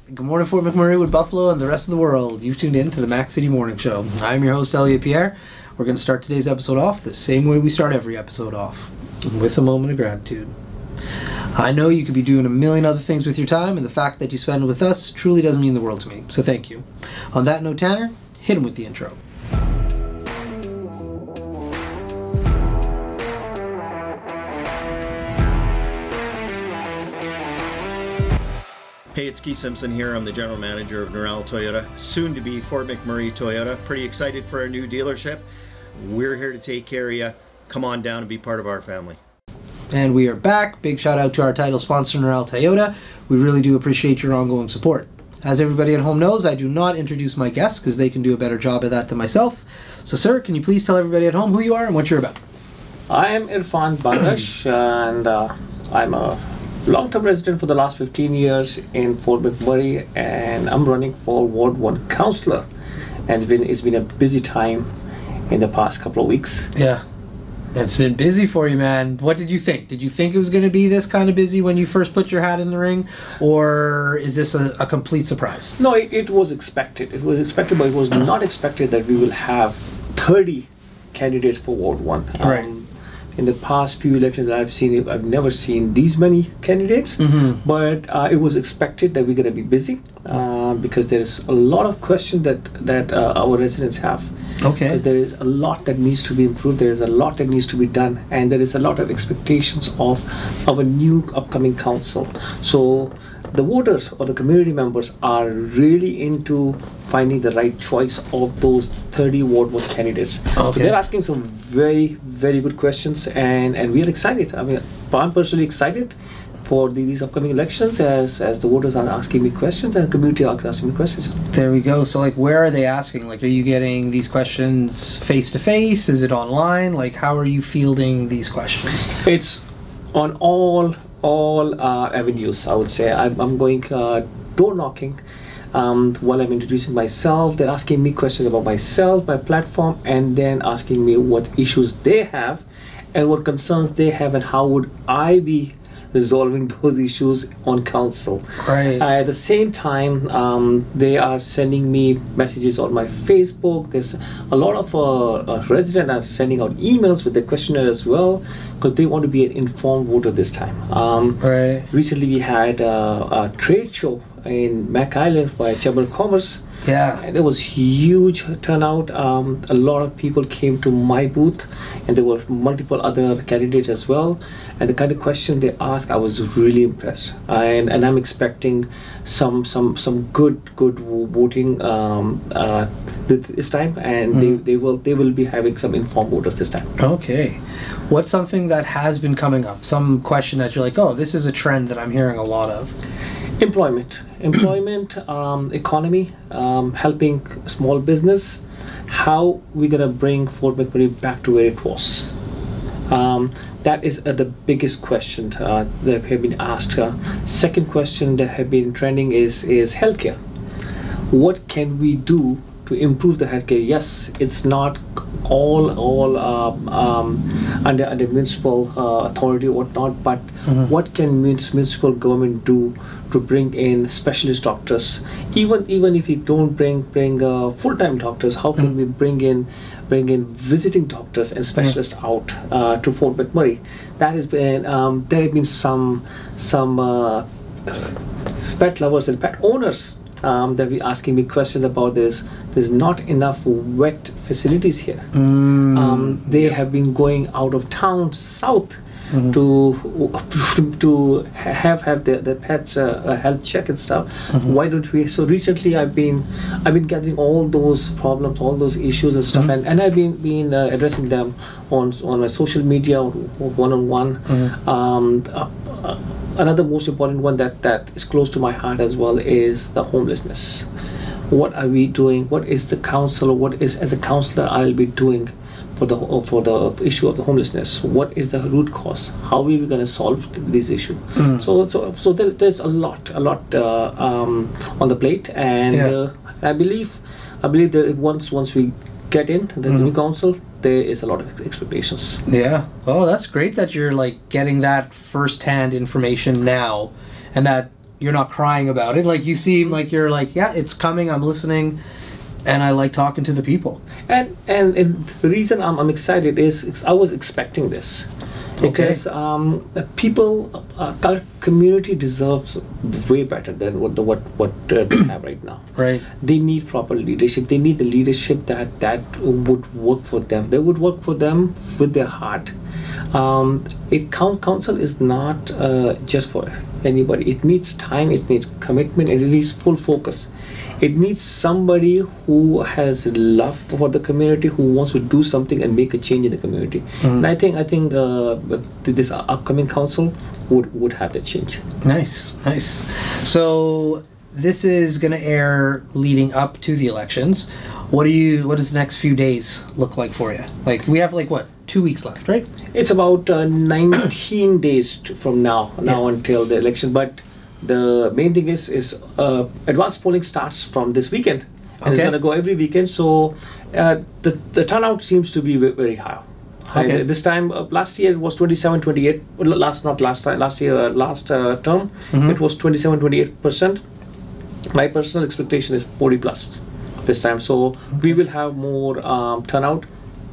Good morning, Fort McMurray, with Buffalo, and the rest of the world. You've tuned in to the Mac City Morning Show. I'm your host, Elliot Pierre. We're going to start today's episode off the same way we start every episode off, with a moment of gratitude. I know you could be doing a million other things with your time, and the fact that you spend it with us truly does mean the world to me, so thank you. On that note, Tanner, hit him with the intro. Hey, it's Keith Simpson here. I'm the general manager of Norel Toyota, soon to be Fort McMurray Toyota. Pretty excited for our new dealership. We're here to take care of you. Come on down and be part of our family. And we are back. Big shout out to our title sponsor, Norel Toyota. We really do appreciate your ongoing support. As everybody at home knows, I do not introduce my guests because they can do a better job of that than myself. So, sir, can you please tell everybody at home who you are and what you're about? I am Irfan Bangash, and I'm a long-term resident for the last 15 years in Fort McMurray, and I'm running for Ward 1 Councillor. And it's been a busy time in the past couple of weeks. Yeah. It's been busy for you, man. What did you think? Did you think it was going to be this kind of busy when you first put your hat in the ring? Or is this a complete surprise? No, it was expected. It was expected, but it was not expected that we will have 30 candidates for Ward 1. Right. In the past few elections that I've seen, I've never seen these many candidates, but it was expected that we're going to be busy because there's a lot of questions that our residents have. Okay. Because there is a lot that needs to be improved, there is a lot that needs to be done, and there is a lot of expectations of a new upcoming council. So the voters or the community members are really into finding the right choice of those 30 Ward 1 candidates. Okay. So they're asking some very, very good questions, and we are excited. I mean, I'm personally excited for these upcoming elections as the voters are asking me questions and the community are asking me questions. There we go. So, where are they asking? Are you getting these questions face-to-face? Is it online? How are you fielding these questions? It's on all avenues, I would say. I'm going door knocking while I'm introducing myself. They're asking me questions about myself, my platform, and then asking me what issues they have and what concerns they have and how would I be resolving those issues on council. Right. At the same time, they are sending me messages on my Facebook. There's a lot of residents are sending out emails with the questionnaire as well because they want to be an informed voter this time. Right. Recently, we had a trade show in Mac Island by Chamber of Commerce. Yeah. And there was huge turnout. A lot of people came to my booth, and there were multiple other candidates as well. And the kind of question they asked, I was really impressed. And I'm expecting some good voting this time, and they will be having some informed voters this time. Okay. What's something that has been coming up? Some question that you're like, oh, this is a trend that I'm hearing a lot of. Employment, economy, helping small business. How we gonna bring Fort McMurray back to where it was? That is the biggest question that have been asked. Second question that have been trending is healthcare. What can we do to improve the healthcare? Yes, it's not all under municipal authority or whatnot, but what can municipal government do to bring in specialist doctors? Even if you don't bring full-time doctors, how can we bring in visiting doctors and specialists out to Fort McMurray? That has been there have been some pet lovers and pet owners that be asking me questions about this. There's not enough vet facilities here. They have been going out of town south to have their pets health check and stuff. Why don't we? So recently I've been gathering all those problems, all those issues and stuff, and I've been addressing them on my social media one-on-one. Another most important one that is close to my heart as well is the homelessness. What are we doing? What is the council, or what is, as a councillor, I'll be doing for the issue of the homelessness? What is the root cause? How are we going to solve this issue? So there's a lot on the plate, and I believe that once we get in the new council, there is a lot of expectations. Yeah. Oh, that's great that you're getting that first-hand information now, and that you're not crying about it. Like you seem like you're like, yeah, it's coming. I'm listening, and I like talking to the people. And the reason I'm excited is I was expecting this. Because people, our community deserves way better than what they have right now. Right. They need proper leadership. They need the leadership that would work for them. They would work for them with their heart. Council is not just for anybody. It needs time. It needs commitment. And it needs full focus. It needs somebody who has love for the community, who wants to do something and make a change in the community. And I think this upcoming council would have that change. Nice. So this is going to air leading up to the elections. What does the next few days look like for you? Like we have 2 weeks left, right? It's about 19 days from now until the election, but the main thing is advanced polling starts from this weekend, and it's going to go every weekend. So the turnout seems to be very high. Okay. This time, last year it was 27, 28. Last term, it was 27, 28%. My personal expectation is 40 plus this time. So we will have more turnout.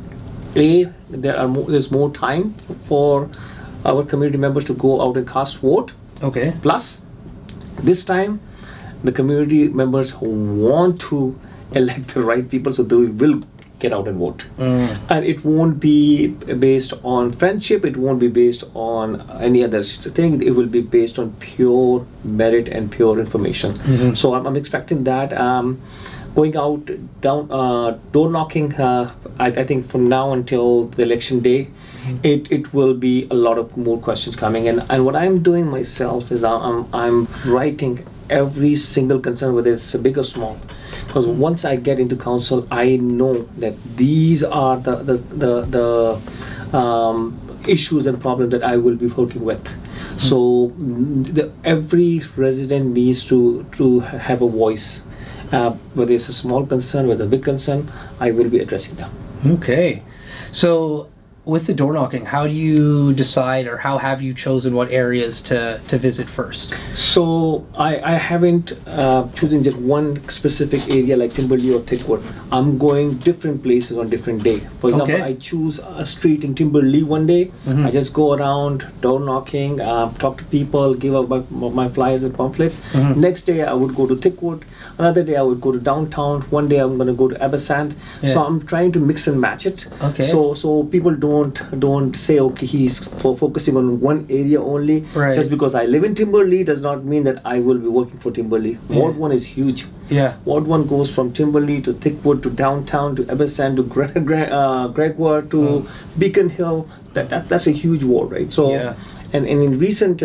There's more time for our community members to go out and cast vote. Okay. Plus, this time, the community members want to elect the right people, so they will get out and vote. And it won't be based on friendship. It won't be based on any other thing. It will be based on pure merit and pure information. So I'm expecting that. Going out, door knocking, I think from now until the election day, it will be a lot of more questions coming. And what I'm doing myself is I'm writing every single concern, whether it's big or small. Because once I get into council, I know that these are the issues and problems that I will be working with. So every resident needs to have a voice. Whether it's a small concern, whether a big concern, I will be addressing them. Okay. So with the door knocking, how do you decide, or how have you chosen what areas to visit first? So I haven't chosen just one specific area like Timberlea or Thickwood. I'm going different places on different day. For example, I choose a street in Timberlea one day. I just go around door knocking, talk to people, give up my flyers and pamphlets. Next day I would go to Thickwood. Another day I would go to downtown. One day I'm going to go to Abasant. So I'm trying to mix and match it. Okay. So people don't say, okay, he's focusing on one area only. Right. Just because I live in Timberlea does not mean that I will be working for Timberlea. Ward 1 is huge. Yeah. Ward 1 goes from Timberlea to Thickwood to downtown to Abasant to Gregoire to Beacon Hill. That's a huge ward, right? So, and in recent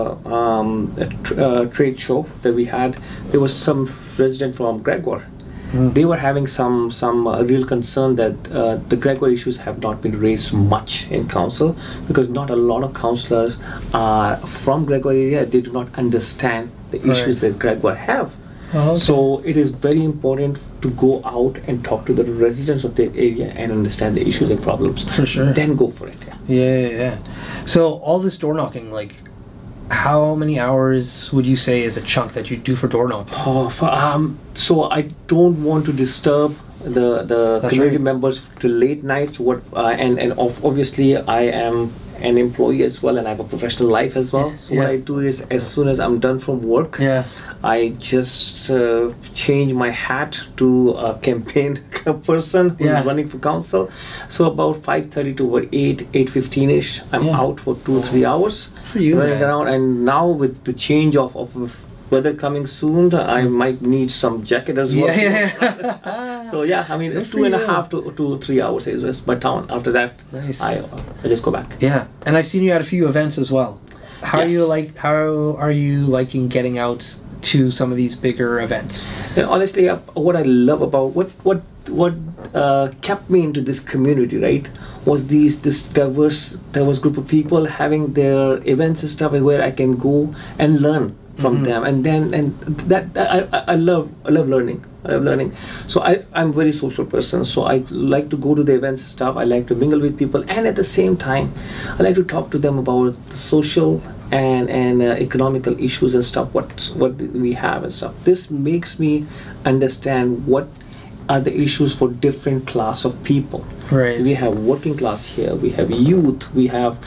trade show that we had, there was some resident from Gregoire. They were having some real concern that the Gregoire issues have not been raised much in council, because not a lot of councillors are from Gregoire area. They do not understand the issues that Gregoire have. So it is very important to go out and talk to the residents of that area and understand the issues and problems. For sure. Then go for it. Yeah. So all this door knocking, like, how many hours would you say is a chunk that you do for door knocking? So I don't want to disturb the community members to late nights. Obviously I am an employee as well, and I have a professional life as well. So what I do is, as soon as I'm done from work, I just change my hat to a campaign person who's running for council. So about 5:30 to about 8:15ish, I'm out for 2-3 hours running around. And now with the change of weather coming soon, I might need some jacket as well. So I mean, 2.5 to 3 hours is my town. After that, I just go back. Yeah, and I've seen you at a few events as well. How are you liking getting out to some of these bigger events? And honestly, what I love about what kept me into this community, right, was this diverse group of people having their events and stuff where I can go and learn from them, and that I love learning. So I'm a very social person, so I like to go to the events and stuff. I like to mingle with people, and at the same time I like to talk to them about the social and economical issues and stuff, what we have and stuff. This makes me understand what are the issues for different class of people. Right. We have working class here, we have youth, we have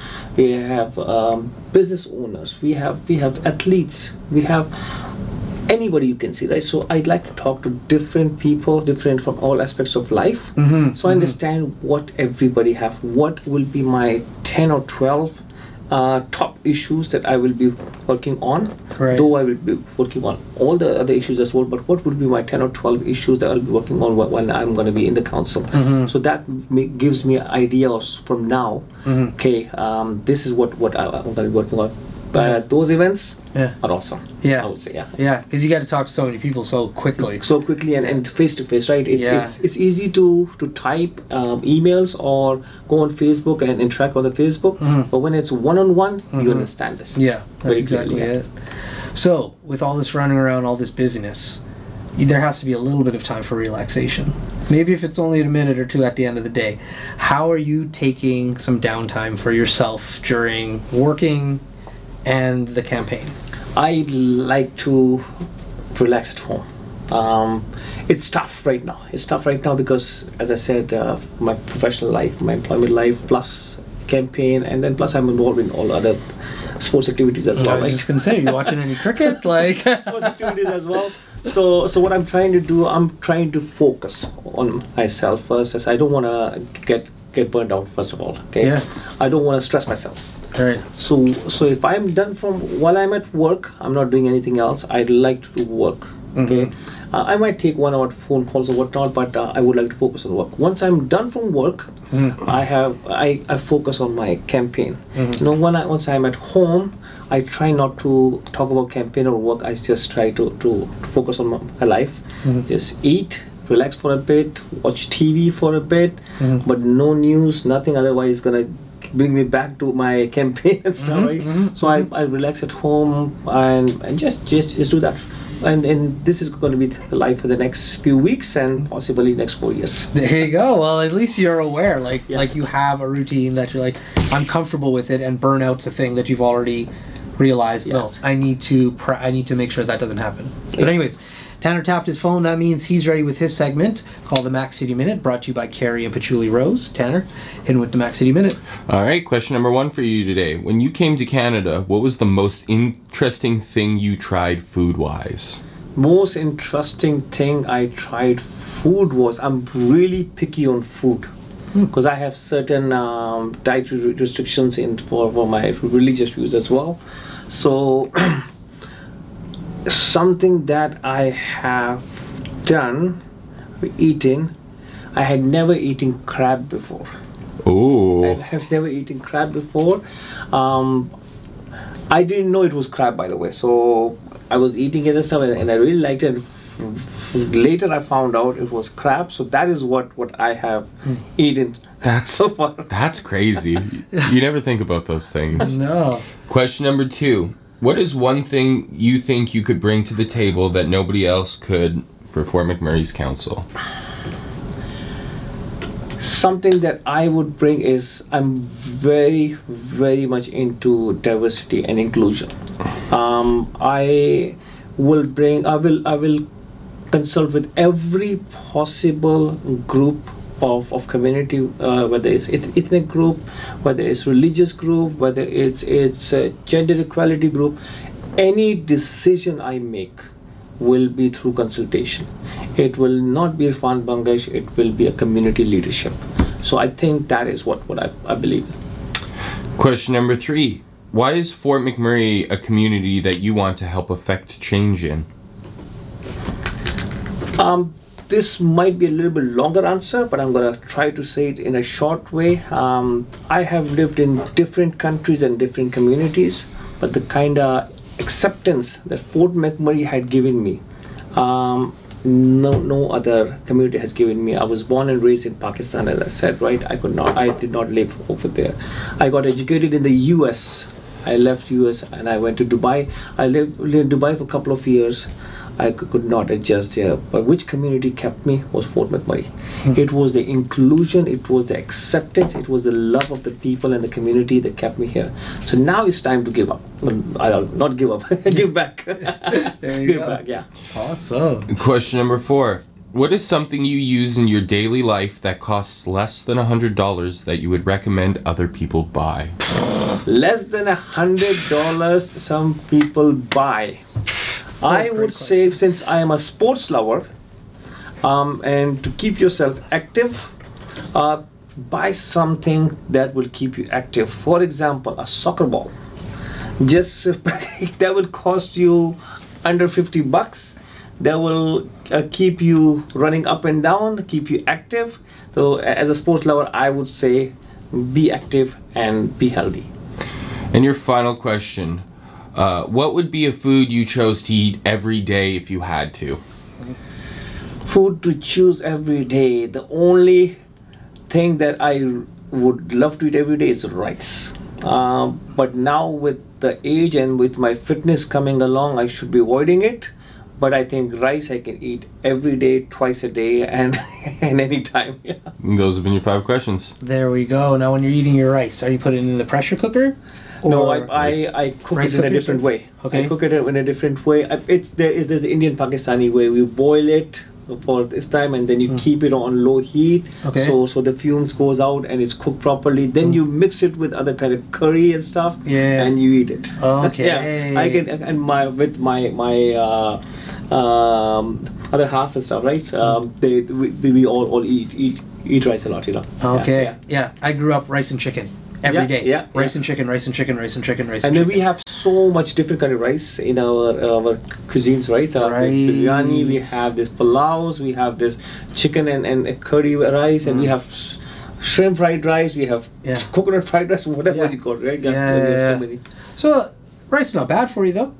business owners, we have athletes, we have anybody you can see, right? So I'd like to talk to different people, different from all aspects of life. So I understand what everybody have, what will be my 10 or 12 top issues that I will be working on. Right. Though I will be working on all the other issues as well, but what would be my 10 or 12 issues that I'll be working on when I'm going to be in the council. So that gives me ideas from now. Okay, this is what I'm going to be working on. But those events are awesome. Yeah. I would say, yeah. Yeah, because you got to talk to so many people so quickly. So quickly and face to face, right? It's easy to type emails or go on Facebook and interact on the Facebook, but when it's one-on-one, you understand this. Yeah, that's very exactly clearly, it. So, with all this running around, all this busyness, there has to be a little bit of time for relaxation. Maybe if it's only a minute or two at the end of the day. How are you taking some downtime for yourself during working and the campaign? I like to relax at home. It's tough right now. It's tough right now because, as I said, my professional life, my employment life, plus campaign, and then plus I'm involved in all other sports activities as well. I was just gonna say, you watching any cricket? Like sports activities as well. So what I'm trying to do, I'm trying to focus on myself first, as I don't want to get burnt out first of all. Okay. Yeah. I don't want to stress myself. Right. So if I'm done from while I'm at work, I'm not doing anything else. I'd like to do work. Okay. I might take 1 hour phone calls or whatnot, but I would like to focus on work. Once I'm done from work, I focus on my campaign. Once I'm at home, I try not to talk about campaign or work. I just try to focus on my life. Just eat, relax for a bit, watch TV for a bit, but no news, nothing. Otherwise, it's gonna bring me back to my campaign and stuff, right? So I relax at home and just do that. And this is going to be the life for the next few weeks and possibly next 4 years. There you go. Well, at least you're aware, like you have a routine that you're like, I'm comfortable with it, and burnout's a thing that you've already realized. Yes. No, I need to make sure that doesn't happen. But anyways, Tanner tapped his phone. That means he's ready with his segment called the Mac City Minute, brought to you by Carrie and Patchouli Rose. Tanner, hit him with the Mac City Minute. All right, question number 1 for you today. When you came to Canada, what was the most interesting thing you tried food-wise? Most interesting thing I tried food was, I'm really picky on food because I have certain dietary restrictions for my religious views as well. So something that I have done eating, I had never eaten crab before. Oh. I have never eaten crab before. I didn't know it was crab, by the way. So I was eating it and stuff, and I really liked it. Later, I found out it was crab. So that is what I have eaten so far. That's crazy. You never think about those things. No. Question number 2. What is one thing you think you could bring to the table that nobody else could for Fort McMurray's council? Something that I would bring is, I'm very, very much into diversity and inclusion. I will consult with every possible group of community, whether it's ethnic group, whether it's religious group, whether it's a gender equality group. Any decision I make will be through consultation. It will not be Irfan Bangash, it will be a community leadership. So I think that is what I believe in. Question number 3. Why is Fort McMurray a community that you want to help affect change in? This might be a little bit longer answer, but I'm going to try to say it in a short way. I have lived in different countries and different communities, but the kind of acceptance that Fort McMurray had given me, no other community has given me. I was born and raised in Pakistan, as I said, right? I did not live over there. I got educated in the US. I left US and I went to Dubai. I lived in Dubai for a couple of years. I could not adjust there. But which community kept me was Fort McMurray. It was the inclusion, it was the acceptance, it was the love of the people and the community that kept me here. So now it's time to give up. I don't, not give up, give back. There you Give go. back, yeah. Awesome. Question number 4. What is something you use in your daily life that costs less than $100 that you would recommend other people buy? Less than $100 some people buy. I great would say, since I am a sports lover, and to keep yourself active, buy something that will keep you active. For example, a soccer ball. Just that will cost you under $50. That will keep you running up and down, keep you active. So as a sports lover, I would say be active and be healthy. And your final question. What would be a food you chose to eat every day if you had to? Food to choose every day. The only thing that I would love to eat every day is rice. But now with the age and with my fitness coming along, I should be avoiding it. But I think rice I can eat every day, twice a day, and any time. Yeah. And those have been your 5 questions. There we go. Now, when you're eating your rice, are you putting it in the pressure cooker? No, Or- I cook Rice it in a cookers? different way. Okay. I cook it in a different way. There's the Indian Pakistani way. We boil it for this time, and then you keep it on low heat. Okay. So the fumes goes out and it's cooked properly. Then you mix it with other kind of curry and stuff. Yeah. And you eat it. Okay. Yeah. I can, and my other half and stuff, right? We all eat rice a lot, you know. Okay. Yeah. Yeah. I grew up rice and chicken every Yeah, day. yeah, Rice yeah. and chicken, rice and chicken, rice and chicken, rice And and then chicken. we have so much different kind of rice in our cuisines, right? Right. Biryani, we have this pulaus, we have this chicken and curry rice, and we have shrimp fried rice, we have Yeah. coconut fried rice, whatever Yeah. you call it, right? Yeah, we have yeah, so many. So, rice is not bad for you, though.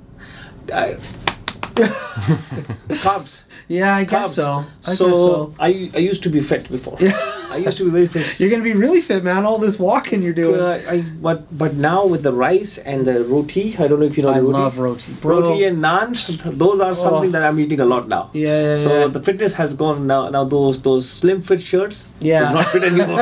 Carbs. Yeah, I guess Carbs. so. I So guess so. I used to be fit before. I used to be very fit. You're gonna be really fit, man. All this walking you're doing. But now with the rice and the roti, I don't know if you know I the roti. love roti, bro. Roti and naan, those are something that I'm eating a lot now. Yeah. So the fitness has gone now. Now those slim fit shirts Yeah. is not fit anymore.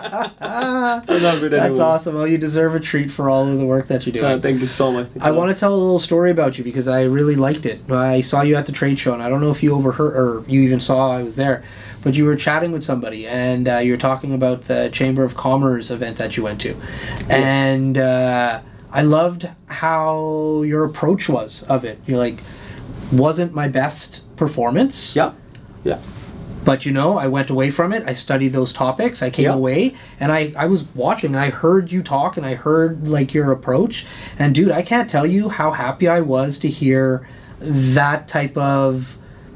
It's not fit That's anymore. awesome. Well, you deserve a treat for all of the work that you're doing. Thank you so much. I want to tell a little story about you because I really liked it. I saw you at the trade show, and I don't know if you overheard or you even saw I was there, but you were chatting with somebody, and you were talking about the Chamber of Commerce event that you went to, and I loved how your approach was of it. You're like, wasn't my best performance. Yeah. But I went away from it. I studied those topics. I came Yeah. away, and I was watching, and I heard you talk, and I heard like your approach. And dude, I can't tell you how happy I was to hear that type of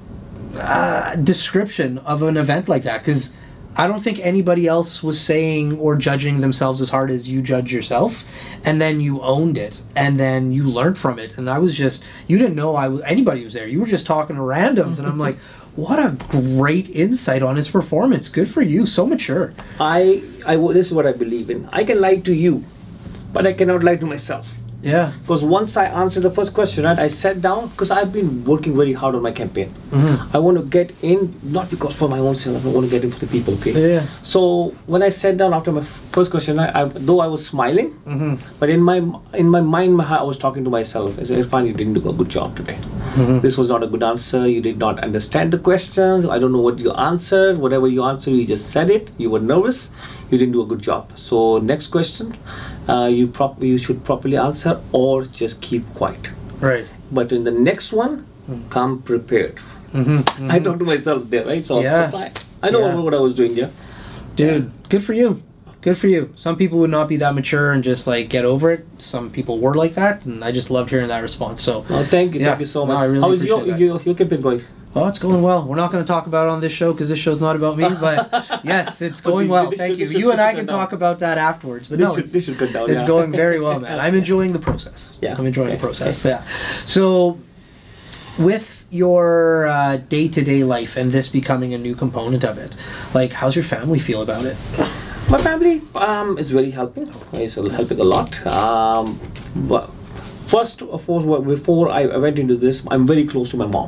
description of an event like that, because I don't think anybody else was saying or judging themselves as hard as you judge yourself, and then you owned it, and then you learned from it. And I was just, you didn't know anybody was there. You were just talking to randoms, and I'm like, what a great insight on his performance. Good for you. So mature. This is what I believe in. I can lie to you, but I cannot lie to myself. Yeah. Because once I answered the first question, right, I sat down because I've been working very hard on my campaign. I want to get in, not because for my own self, I want to get in for the people, okay? Yeah. So when I sat down after my first question, though I was smiling, but in my mind, I was talking to myself. I said, Irfan, you didn't do a good job today. This was not a good answer. You did not understand the question. I don't know what you answered. Whatever you answered, you just said it. You were nervous. You didn't do a good job. So next question, you should properly answer or just keep quiet. Right. But in the next one, come prepared. I talked to myself there, right? So Yeah. I know Yeah. what I was doing there. Dude, good for you. Good for you. Some people would not be that mature and just like get over it. Some people were like that, and I just loved hearing that response. So, Oh, thank you so No, much. I really How is appreciate your campaign going? oh, it's going well. We're not going to talk about it on this show because this show's not about me. But yes, it's going well. Thank you. You and I can talk about that afterwards. But This should cut down. it's yeah. going very well, man. I'm enjoying the process. Yeah, I'm enjoying okay, the process. Yeah. So, with your day-to-day life and this becoming a new component of it, like, how's your family feel about it? My family is very helping. It's helping a lot. But first of all, before I went into this, I'm very close to my mom.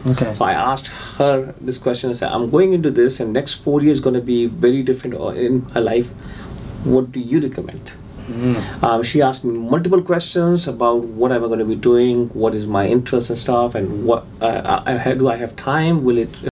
Okay. So I asked her this question. I said, I'm going into this, and next 4 years going to be very different in my life. What do you recommend? She asked me multiple questions about what am I going to be doing, what is my interest and stuff, and what do I have time? Will it